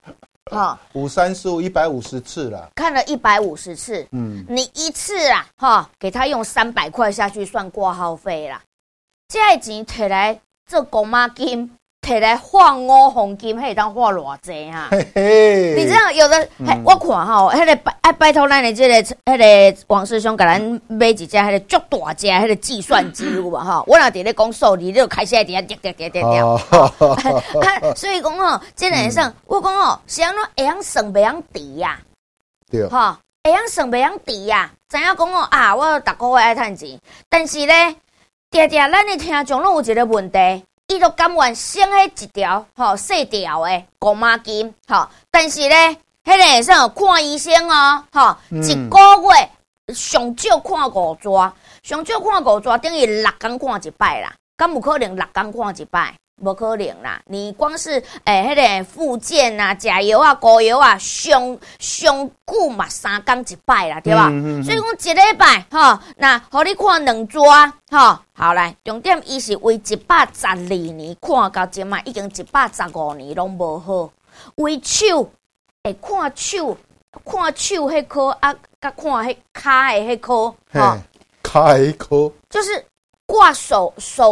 5×35 150次啦。 看了150次，你一次给他用300块下去算挂号费啦，这个钱摕来做公妈金。摕来换5黄金，迄当换偌济哈？你知道有的，我看迄个拜托咱的这个王师兄，给咱买一只迄个足大只迄个计算机有无我若伫咧讲数字，你就开始在底下掉。所以讲这个上我讲是安怎会晓算袂晓除呀？对，会晓算袂晓除呀？知影讲我逐个月爱趁钱，但是咧，常常咱的听众拢有一个问题。伊就甘愿省迄一条细条的公妈金但是咧，迄个啥看医生1个月上少看5抓，上少看5抓等于6天看一摆啦，敢有可能6天看一摆？无可能啦！你光是迄个复健啊、食药膏药上久嘛3天一摆啦，对吧？所以讲1礼拜那互你看2抓好来，重点伊是为112年看到今嘛，已经115年拢无好。为手看手迄科甲看迄骹的迄科骹的科就是挂手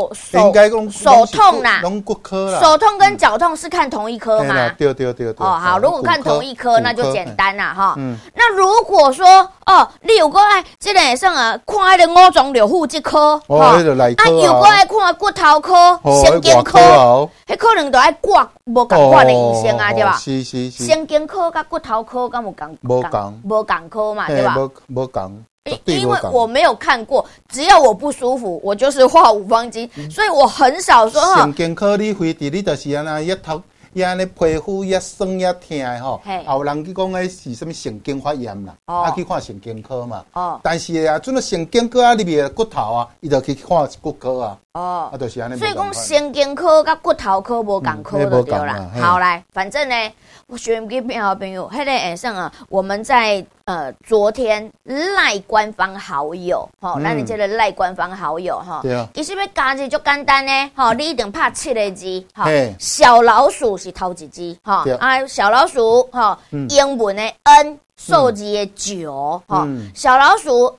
痛啦，骨科啦，手痛跟脚痛是看同一科吗？ 对。 好，如果看同一科，那就简单啦那如果说你有个爱这个上看迄个5脏六腑这科，有个爱看骨头科、神经科，迄可能都爱挂无共款的医生对吧？ 是。 神经科甲骨头科敢有共？无共科嘛，对吧？ 无共。 因为我没有看过，只要我不舒服，我就是画5方巾，所以我很少说神经科你回治你就是安那一头安尼皮肤也酸也痛的也有人去讲迄是什么神经发炎啦，去看神经科嘛。但是阵神经科里面的骨头伊就去看骨科就是安尼。 所以讲神经科甲骨头科无共科就对啦。好来，反正呢，我学员跟朋友，迄个上我们在昨天赖官方好友咱的这个赖官方好友其实要加字就简单呢你一定拍7个字小老鼠是头一字小老鼠英文的 N 数字的9小老鼠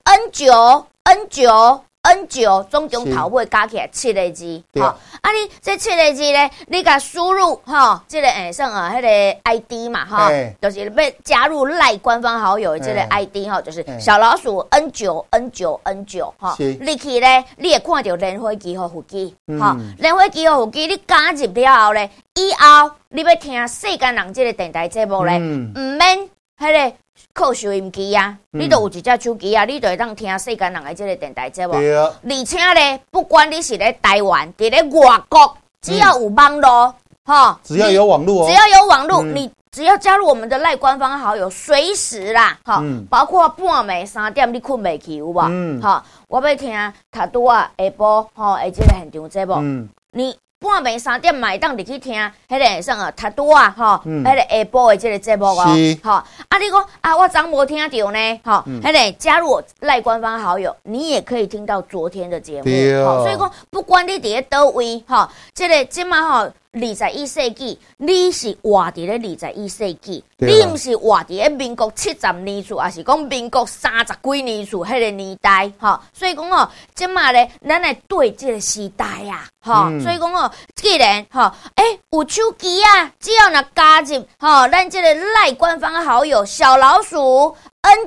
N9 总共头尾加起来7个字你这7个字咧，你甲输入这个上迄个 ID 嘛就是要加入赖官方好友的这个 ID 就是小老鼠 N9 你去咧，你会看到莲花记号户机莲花记号户机你加入了后咧，以后你要听世间人这个电台节目咧，唔免迄个靠收音机你都有一只手机你就会当听世间人的这个电台节目。而且咧，不管你是咧台湾，伫咧外国，只要有网络， 只要有网络只要有网络，你只要加入我们的赖官方好友，随时啦，包括半暝3点你困袂去有无？我要听塔多下晡这个现场节目， 半暝3点嘛会当入去听，迄个算塔多啊，吼，迄个下晡的这个节目哦，吼，啊，你讲啊，我昨无听到呢，吼，迄个加入我赖官方好友，你也可以听到昨天的节目，所以讲不管你伫咧倒位，吼，这个即嘛吼。21世纪，你是活伫咧21世纪，你毋是活伫咧民国70年厝，还是讲民国30几年厝迄个年代，吼，所以讲哦，即马咧，咱来对这个时代啊，吼，所以讲哦，既然吼，有手机啊，只要若加入吼，咱这个赖官方好友小老鼠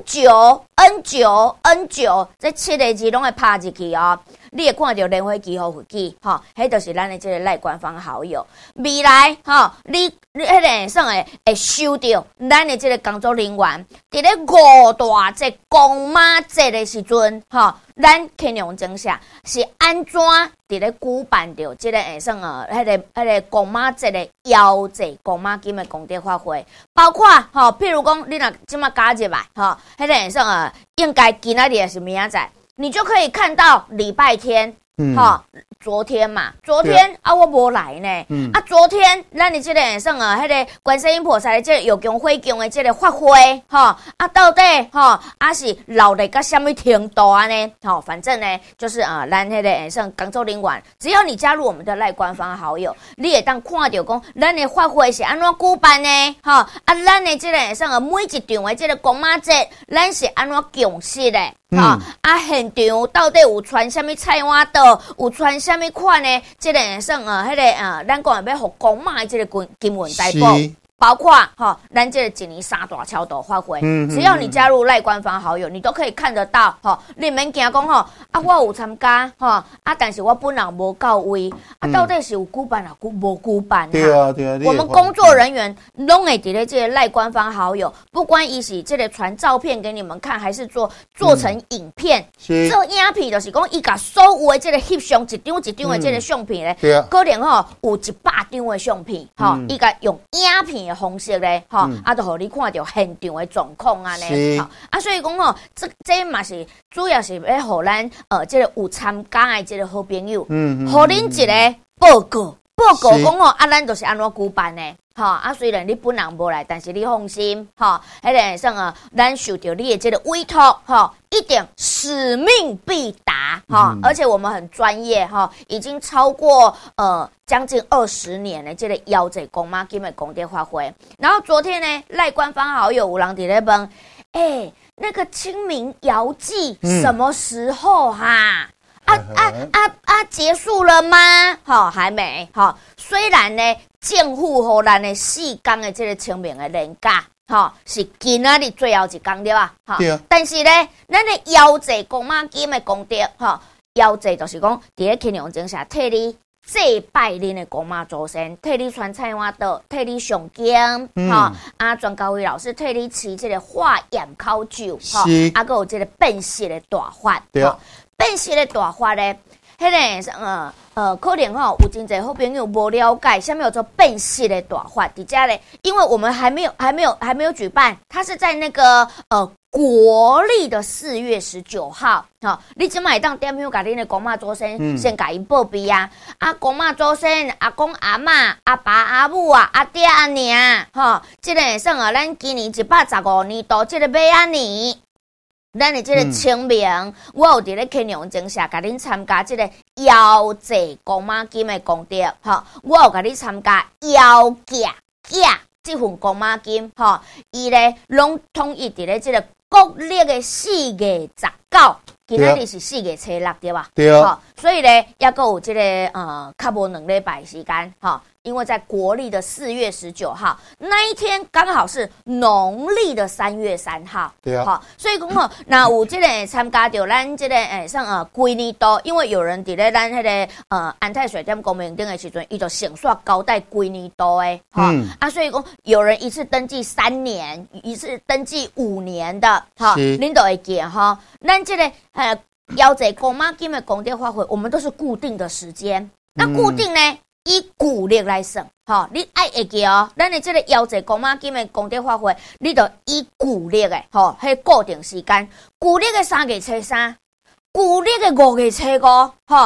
N9 这7个字拢会拍入去哦。你会看到莲花记号飞机，吼，迄就是咱的这个赖官方好友。未来，吼，你迄个算会收到咱的这个工作人员，伫咧5大节公妈节的时阵，吼，咱庆阳正社是安怎伫咧举办着这个算迄个公妈节的邀节公妈金的功德发挥，包括吼，譬如讲你若即马加入来，吼，迄个算应该今仔日是明仔载。你就可以看到礼拜天，昨天嘛，昨天啊我无来呢，昨天咱的这个算迄个观世音菩萨的这个有供会供的这个发挥，到底是闹得到什么程度啊呢？反正呢就是咱迄个算工作人员，只要你加入我们的赖官方好友，你会当看到讲咱的发挥是安怎举办呢？咱的这个算每一场的这个公妈节，咱是安怎供饰的？现场到底有穿什么菜碗刀，有穿什么款呢？这个算迄个咱讲要互公妈的这个金文代表。包括咱这个一年3大超度发挥，只要你加入赖官方好友，你都可以看得到，你免惊讲我有参加，但是我本人无到位，到底是有举办啊，无举办？ 对啊， 我们工作人员拢会伫咧这个赖官方好友，不管伊是这个传照片给你们看，还是做成影片，做影片就是讲伊甲所有的这个翕相一张一张的这个相片咧，可能有100张的相片，伊甲用影片的方式咧，就互你看到现场的状况啊呢，所以讲这嘛是主要是要互咱这个有参加的这个好朋友，互恁一个报告讲咱就是安怎举办呢？虽然你本人无来，但是你放心，迄个算咱受到你的这个委托，一定使命必达，而且我们很专业，已经超过将近20年的这个邀这公妈金的功德发挥。然后昨天呢，赖官方好友有人伫咧问，那个清明遥祭什么时候哈？结束了吗？还没。虽然呢，政府予咱的4天的这个清明的年假，是今仔日最后一天对吧？但是呢，咱的邀祭公妈金的功德，邀祭就是讲，伫咧庆阳正社替你祭拜恁的公妈祖先，替你传菜碗刀，替你上经，庄高伟老师替你吃这个化验烤酒，还有这个变色的大法，变色的大法咧，迄个可能有真侪好朋友无了解，什么叫做变色的大法？伫遮咧，因为我们还没有举办，它是在那个国历的4月19号，你即摆当点样甲恁的公妈祖先先甲因报备啊！公妈祖先、阿公阿嬷、阿爸阿母啊、阿爹阿娘，这个算咱今年115年度这个尾仔年。咱的这个清明，我有伫咧庆阳正社甲恁参加这个邀祭公妈金的功德，我有甲你参加邀嫁这份公妈金，伊咧拢统一伫咧这个国历的4月19，今仔日是4月初6对吧？对啊。所以咧，也够有这个较无2礼拜时间，因为在国历的4月19号那一天，刚好是农历的3月3号。对啊。所以讲那有这个参加到咱这个像规年度，因为有人伫咧咱迄个安泰水店公明顶的时阵，伊就先刷交代规年度的，所以讲有人一次登记3年，一次登记5年的，恁都会记咱这个邀这公妈金的功德发挥，我们都是固定的时间。那固定呢？以古历来算，你爱会记咱的这个邀这公妈金的功德发挥，你就以古历的，迄固定时间，古历的3月初3，古历的5月初5，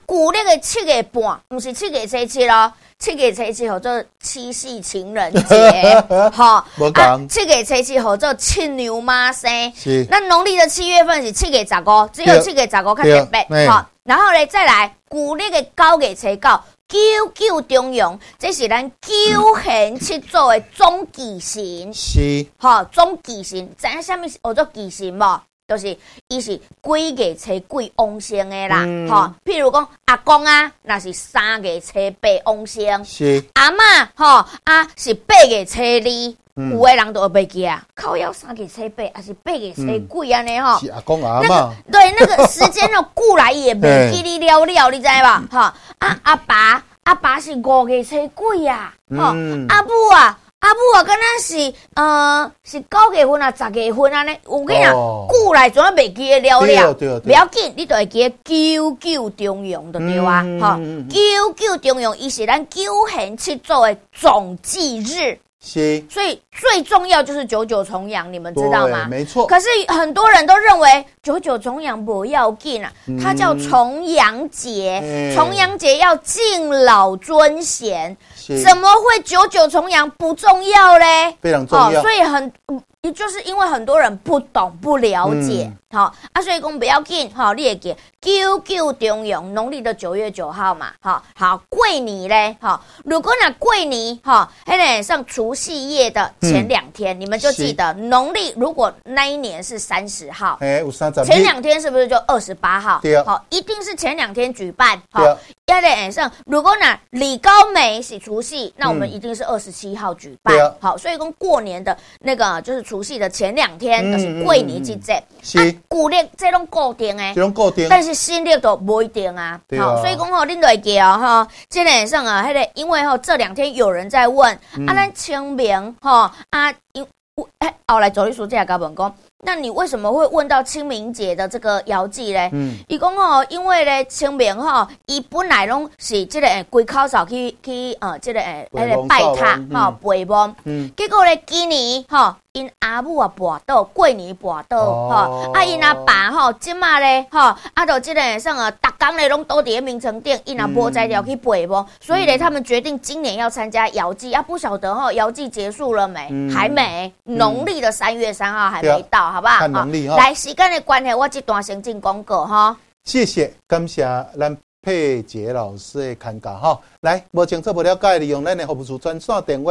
古历的7月半，不是7月初7咯，7月初7叫做七夕情人节，哈，7月初7叫做七牛马生。是，那农历的7月份是7月15，只有7月15较特别，好，然后呢再来古历的9月初9。九中庸，这是咱九贤七祖的总忌神，是，吼，总忌神，知影啥物叫做忌神无？就是伊是几月初几旺生的啦，吼，譬如讲阿公啊，那是3月初8旺生，是，阿嬷吼是8月初2。有的人都会袂记啊，靠腰3月初8，还是8月初几安尼吼？ 是阿公阿嬷。 对，那个时间哦，过来也袂记你了，你知吧？哈阿爸是5月初几啊？哈阿母啊，敢若是9月份啊，10月份安尼。我跟你讲，过来怎啊袂记得了？不要紧，你就会记得九中庸的对啊。哈，九中庸，伊是咱九贤七祖的总忌日。是，所以最重要就是99重阳，你们知道吗？ 没错。 可是很多人都认为99重阳不要紧啊，它叫重阳节，重阳节要敬老尊贤，怎么会99重阳不重要嘞？ 非常重要。 所以就是因为很多人不懂不了解，所以讲不要紧，你会记九中庸，农历的9月9号嘛，好，过年嘞，如果那过年，那上除夕夜的前2天，你们就记得农历如果那一年是30号， 有30 前2天是不是就28号？ 对啊， 好，一定是前2天举办，好，那上如果那李高梅是除夕，那我们一定是27号举办，好，所以讲过年的那个就是除夕的前2天都是过年之节，是古历这种固定诶，但是新历都不一定啊，好，所以讲恁就会记哦，这个上啊，因为这2天有人在问咱清明后来周律师这样跟我问讲，那你为什么会问到清明节的这个遥祭呢？伊讲因为咧清明伊本来拢是这个规口罩去这个拜塔陪墓，结果咧今年因阿母啊跋倒，过年跋倒因阿爸即马咧就这个上逐工咧拢倒伫眠床顶，因阿无在了去陪墓，所以咧他们决定今年要参加遥祭不晓得遥祭结束了没？还没，农历的3月3号还没到，好不好？ 看农历来时间的关系，我这段先进广告谢谢，感谢咱佩杰老师的看教来，无清楚无了解，利用咱的服务处专线电话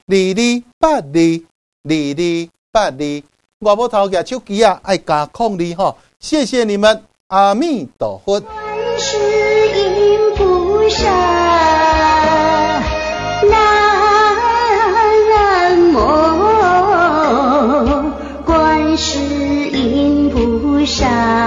2282，外母头举手机爱加02谢谢你们，阿弥陀佛。观世音菩萨，南无观世音菩萨，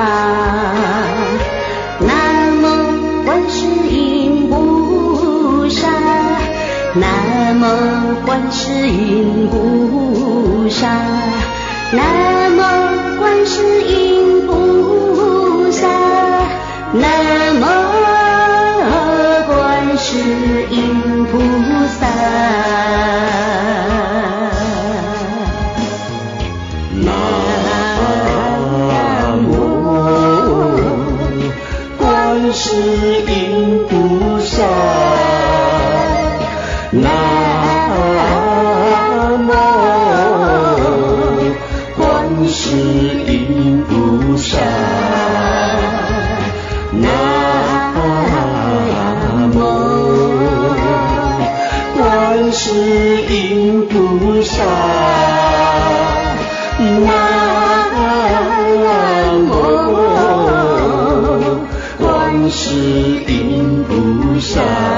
南无观世音菩萨，南无观世音菩萨，南无观世音菩萨，南无观世音菩萨。观世音菩萨，南无观世音菩萨，南无观世音菩萨，南无观世音菩萨，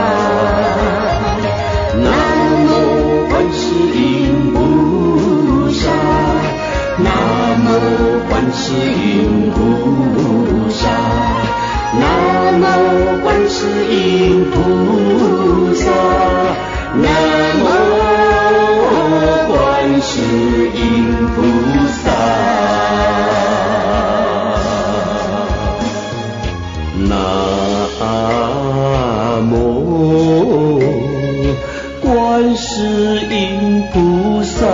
南无观世音菩萨，南无观世音菩萨，南无观世音菩萨，南无观世音菩萨。南无观世音菩萨，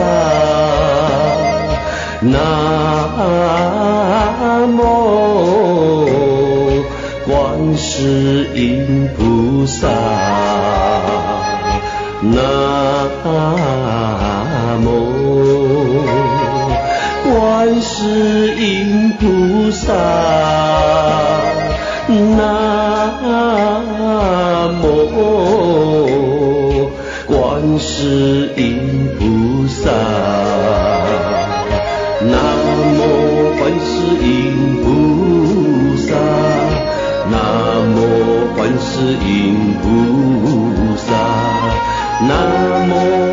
南无观世世音菩萨，南无观世音菩萨，南无观世音菩萨，南无观世音菩萨，南无观世音菩萨，南无